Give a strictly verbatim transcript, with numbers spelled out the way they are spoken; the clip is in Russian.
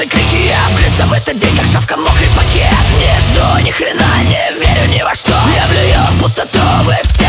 Сирены, крики, я вгрызся в этот день, как шавка мокрый пакет. Не жду ни хрена, не верю ни во что. Я блюю в пустоту, вы все